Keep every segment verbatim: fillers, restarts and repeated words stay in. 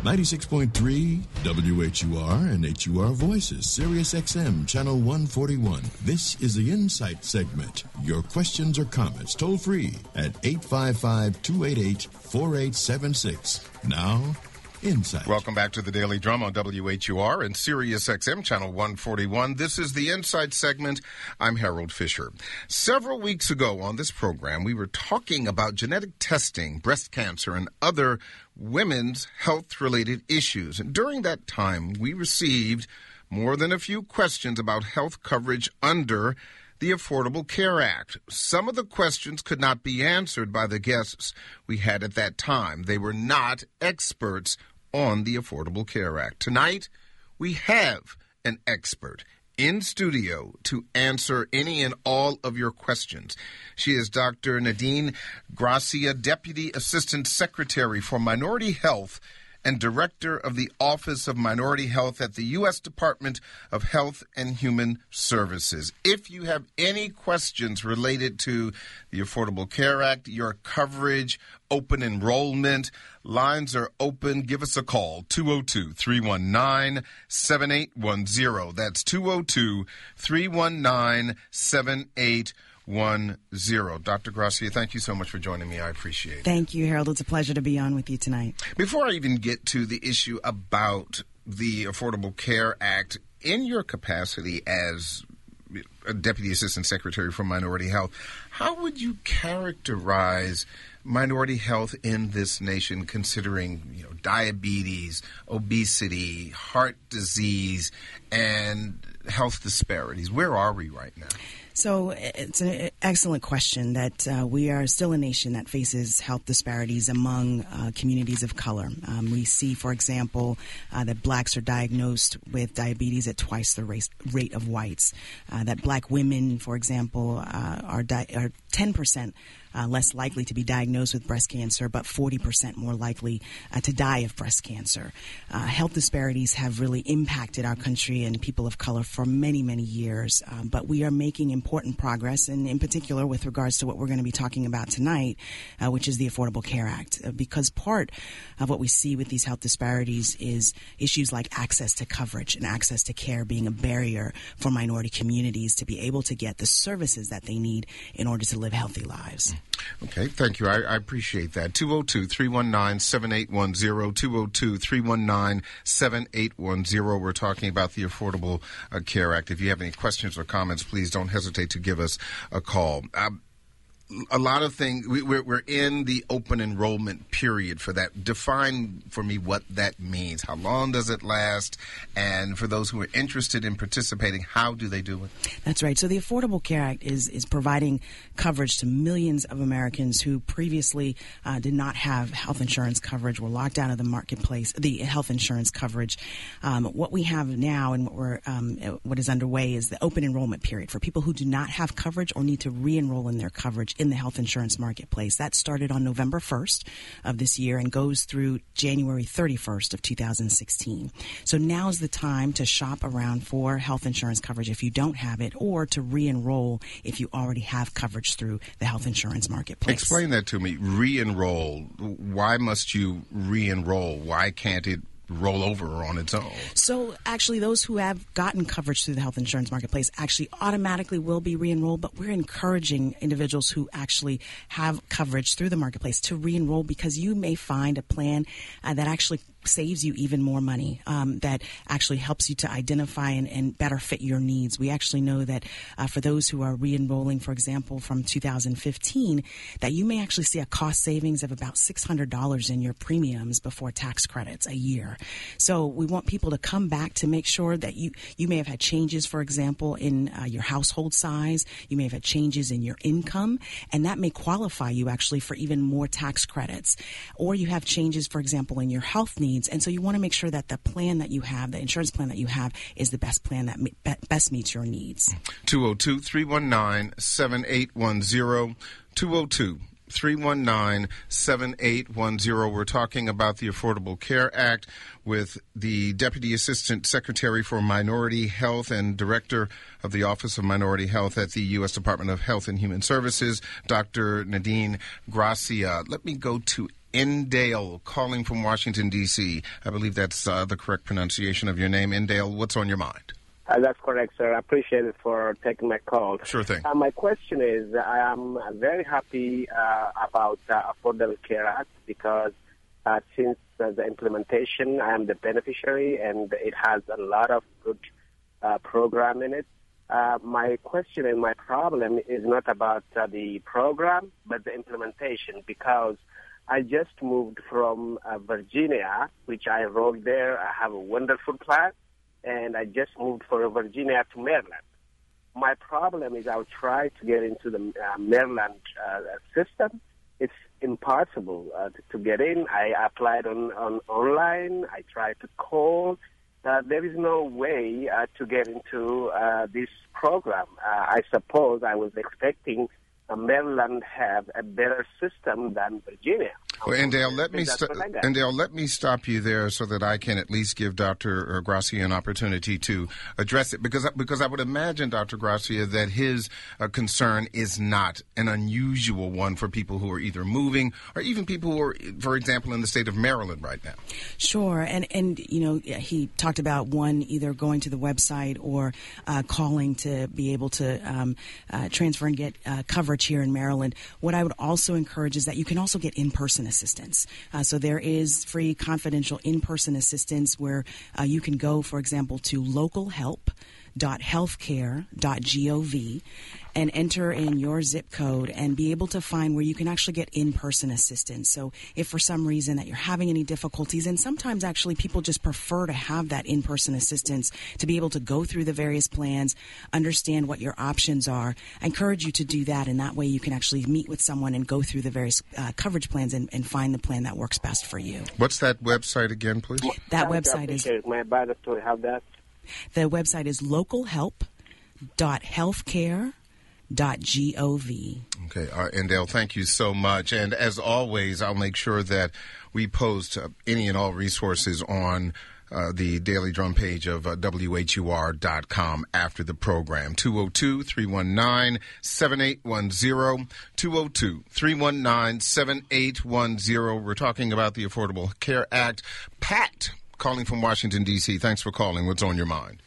ninety-six point three W H U R and H U R Voices, Sirius X M, Channel one forty-one. This is the Insight segment. Your questions or comments toll free at eight five five, two eight eight, four eight seven six. Now, Insight. Welcome back to the Daily Drum on W H U R and Sirius X M, Channel one forty-one. This is the Insight segment. I'm Harold Fisher. Several weeks ago on this program, we were talking about genetic testing, breast cancer, and other women's health-related issues. And during that time, we received more than a few questions about health coverage under the Affordable Care Act. Some of the questions could not be answered by the guests we had at that time. They were not experts on the Affordable Care Act. Tonight, we have an expert in studio to answer any and all of your questions. She is Doctor Nadine Gracia, Deputy Assistant Secretary for Minority Health and Director of the Office of Minority Health at the U S Department of Health and Human Services. If you have any questions related to the Affordable Care Act, your coverage, open enrollment, lines are open. Give us a call, two oh two, three one nine, seven eight one zero. That's two oh two, three one nine, seven eight one zero. Doctor Gracia, thank you so much for joining me. I appreciate it. Thank you, Harold. It's a pleasure to be on with you tonight. Before I even get to the issue about the Affordable Care Act, in your capacity as a Deputy Assistant Secretary for Minority Health, how would you characterize minority health in this nation, considering, you know, diabetes, obesity, heart disease, and health disparities? Where are we right now? So it's an excellent question that uh, we are still a nation that faces health disparities among uh, communities of color. Um, we see, for example, uh, that blacks are diagnosed with diabetes at twice the race, rate of whites, uh, that black women, for example, uh, are, di- are ten percent Uh, less likely to be diagnosed with breast cancer, but forty percent more likely uh, to die of breast cancer. Uh, health disparities have really impacted our country and people of color for many, many years, um, but we are making important progress, and in particular with regards to what we're going to be talking about tonight, uh, which is the Affordable Care Act, uh, because part of what we see with these health disparities is issues like access to coverage and access to care being a barrier for minority communities to be able to get the services that they need in order to live healthy lives. Okay, thank you. I, I appreciate that. two oh two, three one nine, seven eight one zero, two oh two, three one nine, seven eight one zero. We're talking about the Affordable uh, Care Act. If you have any questions or comments, please don't hesitate to give us a call. Um, A lot of things, we, we're, we're in the open enrollment period for that. Define for me what that means. How long does it last? And for those who are interested in participating, how do they do it? That's right. So the Affordable Care Act is, is providing coverage to millions of Americans who previously uh, did not have health insurance coverage, were locked out of the marketplace, the health insurance coverage. Um, what we have now and what, we're, um, what is underway is the open enrollment period for people who do not have coverage or need to re-enroll in their coverage in the health insurance marketplace. That started on November first of this year and goes through January thirty-first of two thousand sixteen. So now is the time to shop around for health insurance coverage if you don't have it, or to re-enroll if you already have coverage through the health insurance marketplace. Explain that to me. Re-enroll. Why must you re-enroll? Why can't it roll over on its own? So actually those who have gotten coverage through the health insurance marketplace actually automatically will be re-enrolled, but we're encouraging individuals who actually have coverage through the marketplace to re-enroll, because you may find a plan uh, that actually saves you even more money, um, that actually helps you to identify and, and better fit your needs. We actually know that uh, for those who are re-enrolling, for example, from two thousand fifteen, that you may actually see a cost savings of about six hundred dollars in your premiums before tax credits a year. So we want people to come back to make sure that you, you may have had changes, for example, in uh, your household size. You may have had changes in your income, and that may qualify you actually for even more tax credits. Or you have changes, for example, in your health needs. And so you want to make sure that the plan that you have, the insurance plan that you have, is the best plan that me- best meets your needs. two oh two, three one nine, seven eight one zero, two oh two, three one nine, seven eight one zero. We're talking about the Affordable Care Act with the Deputy Assistant Secretary for Minority Health and Director of the Office of Minority Health at the U S Department of Health and Human Services, Doctor Nadine Gracia. Let me go to Indale, calling from Washington, D C. I believe that's uh, the correct pronunciation of your name. Indale, what's on your mind? Uh, that's correct, sir. I appreciate it for taking my call. Sure thing. Uh, my question is, I am very happy uh, about the Affordable Care Act because uh, since uh, the implementation, I am the beneficiary, and it has a lot of good uh, program in it. Uh, my question and my problem is not about uh, the program, but the implementation, because I just moved from uh, Virginia, which I enrolled there. I have a wonderful plan, and I just moved from Virginia to Maryland. My problem is I'll try to get into the uh, Maryland uh, system. It's impossible uh, to, to get in. I applied on, on online. I tried to call. Uh, there is no way uh, to get into uh, this program. Uh, I suppose I was expecting uh, Maryland have a better system than Virginia. Well, Indale, let me st- Indale, let me stop you there so that I can at least give Doctor Gracia an opportunity to address it, because because I would imagine, Doctor Gracia, that his uh, concern is not an unusual one for people who are either moving or even people who are, for example, in the state of Maryland right now. Sure, and and you know he talked about one either going to the website or uh, calling to be able to um, uh, transfer and get uh, coverage here in Maryland. What I would also encourage is that you can also get in-person assistance. Uh, so there is free, confidential in-person assistance where uh, you can go, for example, to local help dot healthcare dot gov and enter in your zip code and be able to find where you can actually get in-person assistance. So if for some reason that you're having any difficulties, and sometimes actually people just prefer to have that in-person assistance to be able to go through the various plans, understand what your options are, I encourage you to do that, and that way you can actually meet with someone and go through the various uh, coverage plans and, and find the plan that works best for you. What's that website again, please? That website is... My brother to have that. The website is local help dot healthcare dot gov. Okay, uh, Indale, thank you so much. And as always, I'll make sure that we post uh, any and all resources on uh, the Daily Drum page of uh, W H U R dot com after the program. two oh two, three one nine, seven eight one zero, two oh two, three one nine, seven eight one zero. We're talking about the Affordable Care Act. Pat, calling from Washington, D C. Thanks for calling. What's on your mind?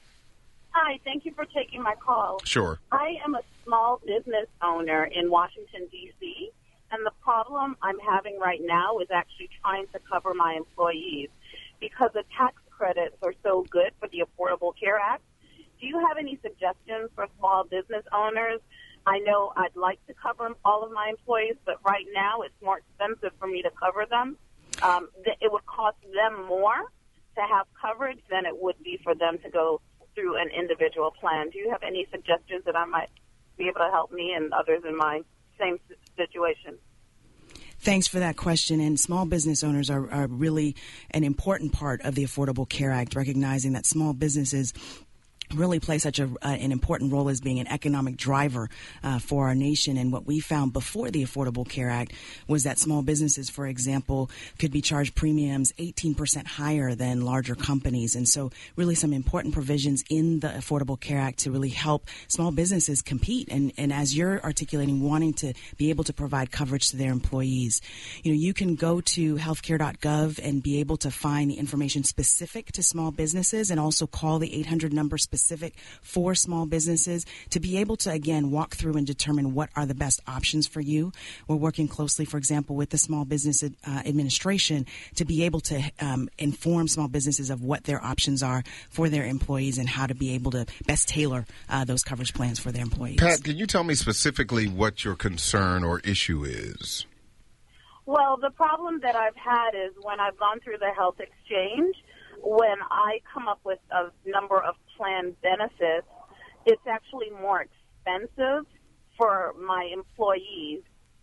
Hi, thank you for taking my call. Sure. I am a small business owner in Washington, D C, and the problem I'm having right now is actually trying to cover my employees because the tax credits are so good for the Affordable Care Act. Do you have any suggestions for small business owners? I know I'd like to cover all of my employees, but right now it's more expensive for me to cover them. Um, th- it would cost them more to have coverage than it would be for them to go through an individual plan. Do you have any suggestions that I might be able to help me and others in my same situation? Thanks for that question. And small business owners are, are really an important part of the Affordable Care Act, recognizing that small businesses really play such a, uh, an important role as being an economic driver uh, for our nation. And what we found before the Affordable Care Act was that small businesses, for example, could be charged premiums eighteen percent higher than larger companies. And so really some important provisions in the Affordable Care Act to really help small businesses compete. And, and as you're articulating, wanting to be able to provide coverage to their employees, you know, you can go to healthcare dot gov and be able to find the information specific to small businesses, and also call the eight hundred number specific specific for small businesses to be able to, again, walk through and determine what are the best options for you. We're working closely, for example, with the Small Business uh, Administration to be able to um, inform small businesses of what their options are for their employees and how to be able to best tailor uh, those coverage plans for their employees. Pat, can you tell me specifically what your concern or issue is? Well, the problem that I've had is when I've gone through the health exchange, when I come up with a number of plan benefits, it's actually more expensive for my employees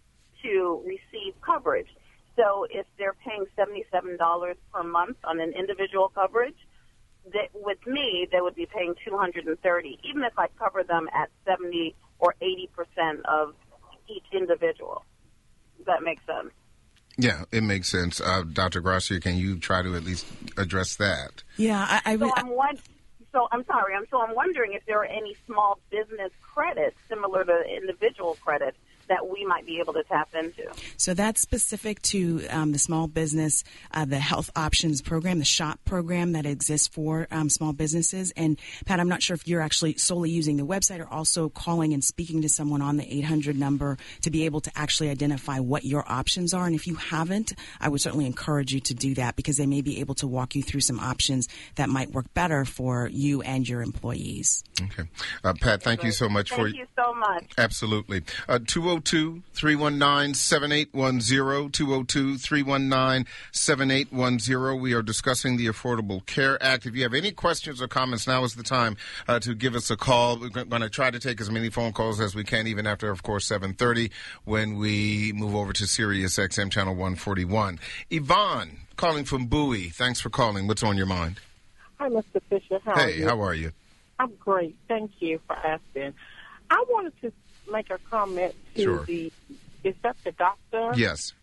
to receive coverage. So if they're paying seventy-seven dollars per month on an individual coverage, that with me, they would be paying two hundred thirty dollars, even if I cover them at seventy or eighty percent of each individual. Does that make sense? Yeah, it makes sense. Uh, Doctor Gracia, can you try to at least address that? Yeah, I... I so, I'm one, so I'm sorry. I'm so I'm wondering if there are any small business credits similar to individual credits that we might be able to tap into. So that's specific to um, the small business, uh, the health options program, the SHOP program that exists for um, small businesses. And Pat, I'm not sure if you're actually solely using the website or also calling and speaking to someone on the eight hundred number to be able to actually identify what your options are. And if you haven't, I would certainly encourage you to do that because they may be able to walk you through some options that might work better for you and your employees. Okay. Uh, Pat, thank you so much thank for... Thank you so much. Absolutely. Uh, two oh two, three one nine, seven eight one zero, two oh two, three one nine, seven eight one zero. We are discussing the Affordable Care Act. If you have any questions or comments, now is the time uh, to give us a call. We're going to try to take as many phone calls as we can, even after, of course, seven thirty when we move over to Sirius X M Channel one forty-one. Yvonne, calling from Bowie. Thanks for calling. What's on your mind? Hi, Mister Fisher. How hey, are you? how are you? I'm great. Thank you for asking. I wanted to make a comment to Sure. the, is that the doctor? Yes.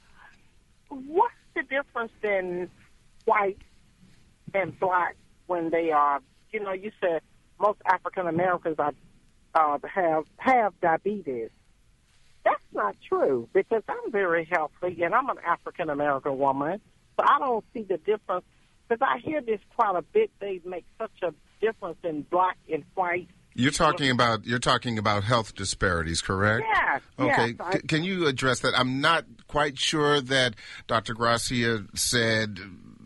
What's the difference in white and black when they are, you know, you said most African Americans are, uh, have, have diabetes. That's not true because I'm very healthy and I'm an African American woman, so I don't see the difference. Because I hear this quite a bit. They make such a difference in black and white. You're talking about you're talking about health disparities, correct? Yes. Okay. Yes, I, C- can you address that? I'm not quite sure that Doctor Gracia said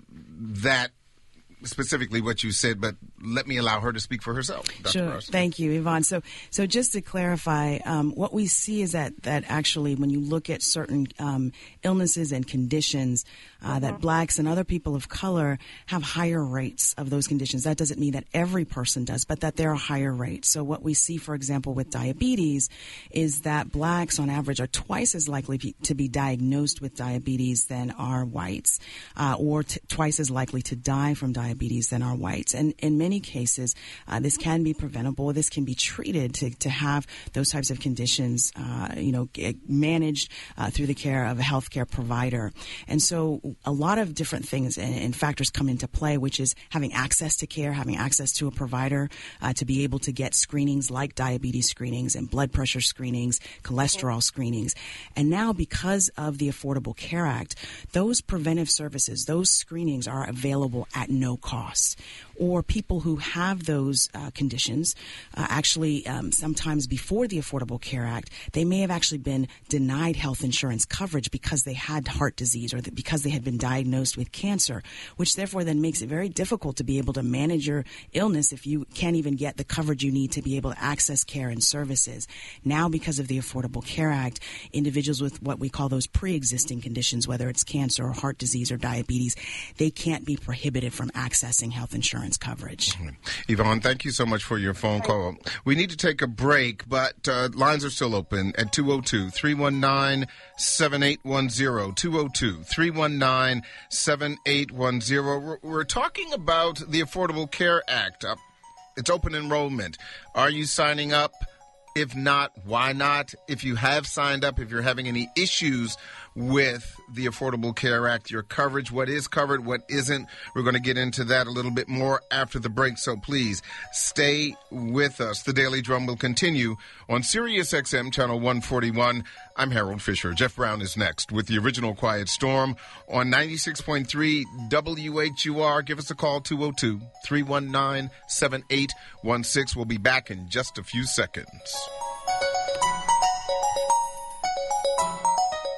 that specifically what you said, but let me allow her to speak for herself. Doctor Sure. Gracia. Thank you, Yvonne. So, so just to clarify, um, what we see is that, that actually when you look at certain um, illnesses and conditions, uh, that blacks and other people of color have higher rates of those conditions. That doesn't mean that every person does, but that there are higher rates. So what we see, for example, with diabetes is that blacks on average are twice as likely be, to be diagnosed with diabetes than are whites, uh, or t- twice as likely to die from diabetes than are whites. And in many cases, uh, this can be preventable. This can be treated to, to have those types of conditions, uh, you know, g- managed uh, through the care of a healthcare provider. And so a lot of different things and, and factors come into play, which is having access to care, having access to a provider uh, to be able to get screenings like diabetes screenings and blood pressure screenings, cholesterol screenings. And now because of the Affordable Care Act, those preventive services, those screenings are available at no cost. Or people who have those uh, conditions, uh, actually um, sometimes before the Affordable Care Act, they may have actually been denied health insurance coverage because they had heart disease or that because they had been diagnosed with cancer, which therefore then makes it very difficult to be able to manage your illness if you can't even get the coverage you need to be able to access care and services. Now, because of the Affordable Care Act, individuals with what we call those pre-existing conditions, whether it's cancer or heart disease or diabetes, they can't be prohibited from accessing health insurance coverage. Yvonne, thank you so much for your phone call. We need to take a break, but uh, lines are still open at two oh two, three one nine, seven eight one zero, two oh two, three one nine, seven eight one zero. We're, we're talking about the Affordable Care Act. Uh, it's open enrollment. Are you signing up? If not, why not? If you have signed up, if you're having any issues with the Affordable Care Act, your coverage, what is covered, what isn't, we're going to get into that a little bit more after the break, so please stay with us. The Daily Drum will continue on Sirius X M Channel one forty-one. I'm Harold Fisher. Jeff Brown is next with the original Quiet Storm on ninety-six point three W H U R. Give us a call, two oh two, three one nine, seven eight one six. We'll be back in just a few seconds.